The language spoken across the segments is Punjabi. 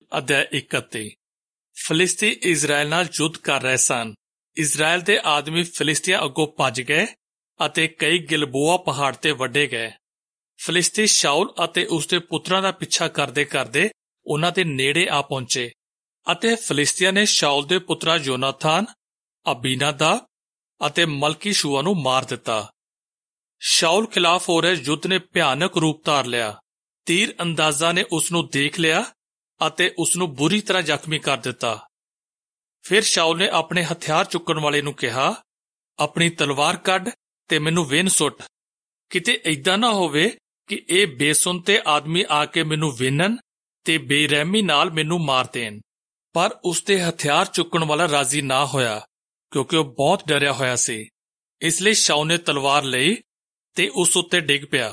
ਅਧਿਆਇ 31। ਫਲਿਸਤੀ ਇਜ਼ਰਾਇਲ ਨਾਲ ਯੁੱਧ ਕਰ ਰਹੇ ਸਨ। ਇਜ਼ਰਾਇਲ ਦੇ ਆਦਮੀ ਫਲਿਸਤੀਆਂ ਅੱਗੋਂ ਭੱਜ ਗਏ ਅਤੇ ਕਈ ਗਿਲਬੋਆ ਪਹਾੜ ਤੇ ਵੱਢੇ ਗਏ। ਫਲਿਸਤੀ ਸ਼ਾਉਲ ਅਤੇ ਉਸਦੇ ਪੁੱਤਰਾਂ ਦਾ ਪਿੱਛਾ ਕਰਦੇ ਕਰਦੇ ਉਹਨਾਂ ਦੇ ਨੇੜੇ ਆ ਪਹੁੰਚੇ ਅਤੇ ਫਲਿਸਤੀਆਂ ਨੇ ਸ਼ਾਉਲ ਦੇ ਪੁੱਤਰਾਂ ਯੋਨਾਥਾਨ, ਅਬੀਨਾਦਾਬ ਅਤੇ ਮਲਕੀ-ਸ਼ੂਆ ਨੂੰ ਮਾਰ ਦਿੱਤਾ। ਸ਼ਾਉਲ ਖਿਲਾਫ ਹੋ ਰਹੇ ਯੁੱਧ ਨੇ ਭਿਆਨਕ ਰੂਪ ਧਾਰ ਲਿਆ। ਤੀਰ ਅੰਦਾਜ਼ਾ ਨੇ ਉਸ ਨੂੰ ਦੇਖ ਲਿਆ ਅਤੇ ਉਸ ਨੂੰ ਬੁਰੀ ਤਰ੍ਹਾਂ ਜ਼ਖਮੀ ਕਰ ਦਿੱਤਾ। ਫਿਰ ਸ਼ਾਉਲ ਨੇ ਆਪਣੇ ਹਥਿਆਰ ਚੁੱਕਣ ਵਾਲੇ ਨੂੰ ਕਿਹਾ, ਆਪਣੀ ਤਲਵਾਰ ਕੱਢ ਤੇ ਮੈਨੂੰ ਵਿੰਨ ਸੁੱਟ। ਕਿਤੇ ਏਦਾਂ ਨਾ ਹੋਵੇ ਕਿ ਇਹ ਬੇਸੁੰਤੇ ਆਦਮੀ ਆ ਕੇ ਮੈਨੂੰ ਵਿੰਨਣ ਤੇ ਬੇਰਹਿਮੀ ਨਾਲ ਮੈਨੂੰ ਮਾਰ ਦੇਣ। ਪਰ ਉਸਦੇ ਹਥਿਆਰ ਚੁੱਕਣ ਵਾਲਾ ਰਾਜ਼ੀ ਨਾ ਹੋਇਆ, ਕਿਉਂਕਿ ਉਹ ਬਹੁਤ ਡਰਿਆ ਹੋਇਆ ਸੀ। ਇਸ ਲਈ ਸ਼ਾਉਲ ਨੇ ਤਲਵਾਰ ਲਈ ਤੇ ਉਸ ਉੱਤੇ ਡਿੱਗ ਪਿਆ।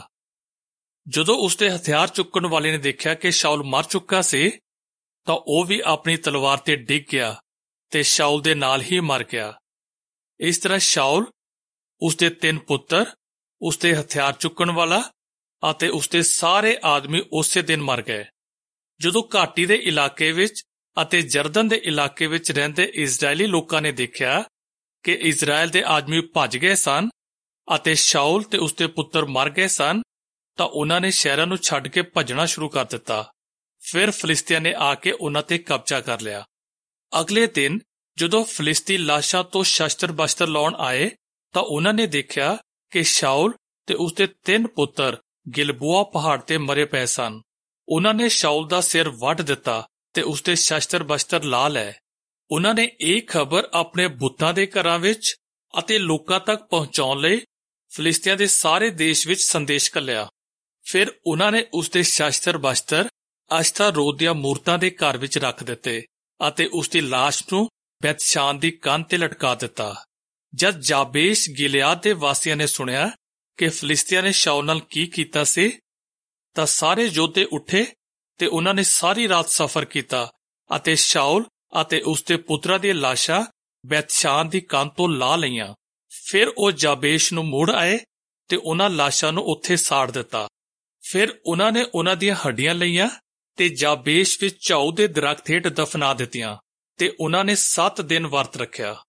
ਜਦੋਂ ਉਸਦੇ ਹਥਿਆਰ ਚੁੱਕਣ ਵਾਲੇ ਨੇ ਦੇਖਿਆ ਕਿ ਸ਼ਾਉਲ ਮਰ ਚੁੱਕਾ ਸੀ, ਤਾਂ ਉਹ ਵੀ ਆਪਣੀ ਤਲਵਾਰ ਤੇ ਡਿੱਗ ਗਿਆ ਤੇ ਸ਼ਾਉਲ ਦੇ ਨਾਲ ਹੀ ਮਰ ਗਿਆ। ਇਸ ਤਰ੍ਹਾਂ ਸ਼ਾਉਲ, ਉਸਦੇ 3 ਪੁੱਤਰ, ਉਸਦੇ ਹਥਿਆਰ ਚੁੱਕਣ ਵਾਲਾ ਅਤੇ ਉਸਦੇ ਸਾਰੇ ਆਦਮੀ ਉਸੇ ਦਿਨ ਮਰ ਗਏ। ਜਦੋਂ ਘਾਟੀ ਦੇ ਇਲਾਕੇ ਵਿੱਚ ਅਤੇ ਜਰਦਨ ਦੇ ਇਲਾਕੇ ਵਿੱਚ ਰਹਿੰਦੇ ਇਜ਼ਰਾਇਲੀ ਲੋਕਾਂ ਨੇ ਦੇਖਿਆ ਕਿ ਇਜ਼ਰਾਇਲ ਦੇ ਆਦਮੀ ਭੱਜ ਗਏ ਸਨ ਅਤੇ ਸ਼ਾਉਲ ਤੇ ਉਸਦੇ ਪੁੱਤਰ ਮਰ ਗਏ ਸਨ, ਤਾਂ ਉਹਨਾਂ ਨੇ ਸ਼ਹਿਰਾਂ ਨੂੰ ਛੱਡ ਕੇ ਭੱਜਣਾ ਸ਼ੁਰੂ ਕਰ ਦਿੱਤਾ। ਫਿਰ ਫਲਿਸਤੀਆਂ ਨੇ ਆ ਕੇ ਉਹਨਾਂ ਤੇ ਕਬਜ਼ਾ ਕਰ ਲਿਆ। ਅਗਲੇ ਦਿਨ ਜਦੋਂ ਫਲਿਸਤੀ ਲਾਸ਼ਾਂ ਤੋਂ ਸ਼ਸਤਰ-ਬਸਤਰ ਲਾਉਣ ਆਏ, ਤਾਂ ਉਹਨਾਂ ਨੇ ਦੇਖਿਆ ਕਿ ਸ਼ਾਉਲ ਤੇ ਉਸਦੇ 3 ਪੁੱਤਰ ਗਿਲਬੋਆ ਪਹਾੜ ਤੇ ਮਰੇ ਪਏ ਸਨ। ਉਹਨਾਂ ਨੇ ਸ਼ਾਉਲ ਦਾ ਸਿਰ ਵੱਢ ਦਿੱਤਾ ਤੇ ਉਸਦੇ ਸ਼ਸਤਰ-ਬਸਤਰ ਲਾ ਲਏ। ਉਹਨਾਂ ਨੇ ਇਹ ਖਬਰ ਆਪਣੇ ਬੁੱਤਾਂ ਦੇ ਘਰਾਂ ਵਿੱਚ ਅਤੇ ਲੋਕਾਂ ਤੱਕ ਪਹੁੰਚਾਉਣ ਲਈ ਫਲਿਸਤੀਆਂ ਦੇ ਸਾਰੇ ਦੇਸ਼ ਵਿੱਚ ਸੰਦੇਸ਼ ਘੱਲਿਆ। ਫਿਰ ਉਹਨਾਂ ਨੇ ਉਸਦੇ ਸ਼ਸਤਰ-ਬਸਤਰ ਅਸ਼ਤਾਰੋਤ ਦੀਆਂ ਮੂਰਤਾਂ ਦੇ ਘਰ ਵਿੱਚ ਰੱਖ ਦਿੱਤੇ ਅਤੇ ਉਸਦੀ ਲਾਸ਼ ਨੂੰ ਬੈਤਸ਼ਾਨ ਦੀ ਕੰਧ ਤੇ ਲਟਕਾ ਦਿੱਤਾ। ਜਦ ਜਾਬੇਸ਼ ਗਿਲਿਆਦ ਦੇ ਵਾਸੀਆਂ ਨੇ ਸੁਣਿਆ ਕਿ ਫਲਿਸਤੀਆਂ ਨੇ ਸ਼ਾਉਲ ਨਾਲ ਕੀ ਕੀਤਾ ਸੀ, ਤਾਂ ਸਾਰੇ ਯੋਧੇ ਉੱਠੇ ਤੇ ਉਹਨਾਂ ਨੇ ਸਾਰੀ ਰਾਤ ਸਫ਼ਰ ਕੀਤਾ ਅਤੇ ਸ਼ਾਉਲ ਅਤੇ ਉਸਦੇ ਪੁੱਤਰਾਂ ਦੀਆਂ ਲਾਸ਼ਾਂ ਬੈਤਸ਼ਾਨ ਦੀ ਕੰਧ ਤੋਂ ਲਾ ਲਈਆਂ। ਫਿਰ ਉਹ ਜਾਬੇਸ਼ ਨੂੰ ਮੁੜ ਆਏ ਤੇ ਉਹਨਾਂ ਲਾਸ਼ਾਂ ਨੂੰ ਉੱਥੇ ਸਾੜ ਦਿੱਤਾ। ਫਿਰ ਉਹਨਾਂ ਨੇ ਉਹਨਾਂ ਦੀਆਂ ਹੱਡੀਆਂ ਲਈਆਂ ਤੇ ਜਾਬੇਸ਼ ਵਿੱਚ ਝਾਊ ਦੇ ਦਰੱਖਤ ਹੇਠ ਦਫਨਾ ਦਿੱਤੀਆਂ ਤੇ ਉਹਨਾਂ ਨੇ 7 ਦਿਨ ਵਰਤ ਰੱਖਿਆ।